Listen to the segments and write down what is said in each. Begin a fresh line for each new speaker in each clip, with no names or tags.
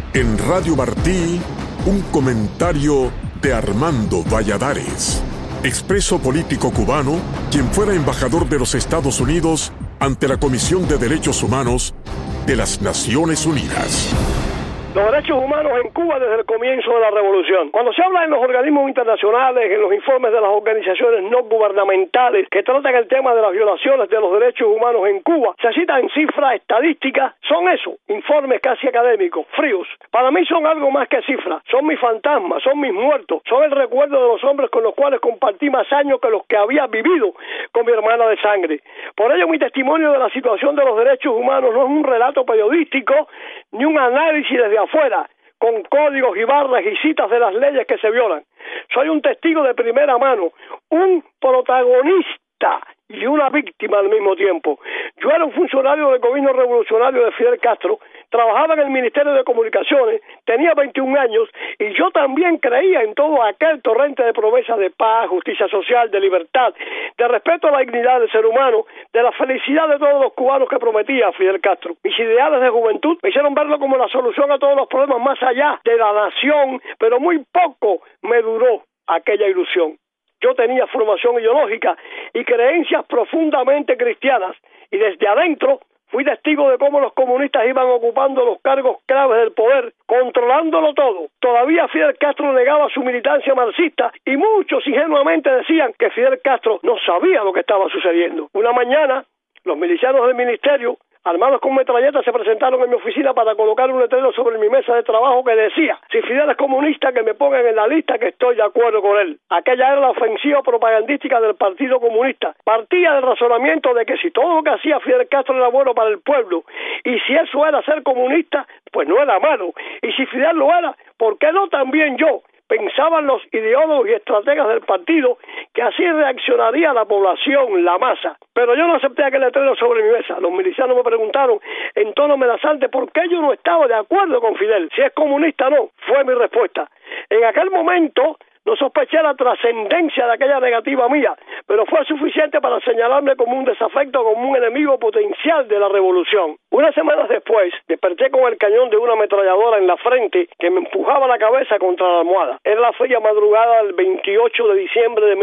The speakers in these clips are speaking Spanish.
En Radio Martí, un comentario de Armando Valladares, expreso político cubano, quien fuera embajador de los Estados Unidos ante la Comisión de Derechos Humanos de las Naciones Unidas.
Los derechos humanos en Cuba desde el comienzo de la revolución. Cuando se habla en los organismos internacionales, en los informes de las organizaciones no gubernamentales que tratan el tema de las violaciones de los derechos humanos en Cuba, se citan cifras estadísticas, son eso, informes casi académicos, fríos. Para mí son algo más que cifras, son mis fantasmas, son mis muertos, son el recuerdo de los hombres con los cuales compartí más años que los que había vivido con mi hermana de sangre. Por ello mi testimonio de la situación de los derechos humanos no es un relato periodístico ni un análisis desde afuera, con códigos y barras y citas de las leyes que se violan. Soy un testigo de primera mano, un protagonista y una víctima al mismo tiempo. Yo era un funcionario del gobierno revolucionario de Fidel Castro, trabajaba en el Ministerio de Comunicaciones, tenía 21 años y yo también creía en todo aquel torrente de promesas de paz, justicia social, de libertad, de respeto a la dignidad del ser humano, de la felicidad de todos los cubanos que prometía Fidel Castro. Mis ideales de juventud me hicieron verlo como la solución a todos los problemas más allá de la nación, pero muy poco me duró aquella ilusión. Yo tenía formación ideológica y creencias profundamente cristianas y desde adentro fui testigo de cómo los comunistas iban ocupando los cargos claves del poder, controlándolo todo. Todavía Fidel Castro negaba su militancia marxista y muchos ingenuamente decían que Fidel Castro no sabía lo que estaba sucediendo. Una mañana, los milicianos del ministerio, armados con metralletas, se presentaron en mi oficina para colocar un letrero sobre mi mesa de trabajo que decía: si Fidel es comunista, que me pongan en la lista, que estoy de acuerdo con él. Aquella era la ofensiva propagandística del Partido Comunista. Partía del razonamiento de que si todo lo que hacía Fidel Castro era bueno para el pueblo, y si eso era ser comunista, pues no era malo. Y si Fidel lo era, ¿por qué no también yo? Pensaban los ideólogos y estrategas del partido que así reaccionaría la población, la masa. Pero yo no acepté aquel letrero sobre mi mesa. Los milicianos me preguntaron en tono amenazante por qué yo no estaba de acuerdo con Fidel. Si es comunista o no, fue mi respuesta. En aquel momento no sospeché la trascendencia de aquella negativa mía, pero fue suficiente para señalarme como un desafecto, como un enemigo potencial de la revolución. Unas semanas después, desperté con el cañón de una ametralladora en la frente que me empujaba la cabeza contra la almohada. Era la fría madrugada del 28 de diciembre de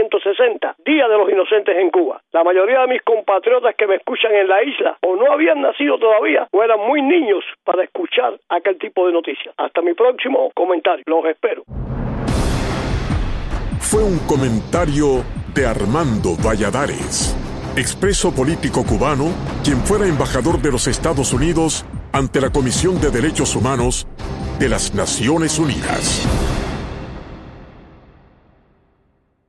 1960, Día de los Inocentes en Cuba. La mayoría de mis compatriotas que me escuchan en la isla o no habían nacido todavía o eran muy niños para escuchar aquel tipo de noticias. Hasta mi próximo comentario. Los espero.
Fue un comentario de Armando Valladares, expreso político cubano, quien fuera embajador de los Estados Unidos ante la Comisión de Derechos Humanos de las Naciones Unidas.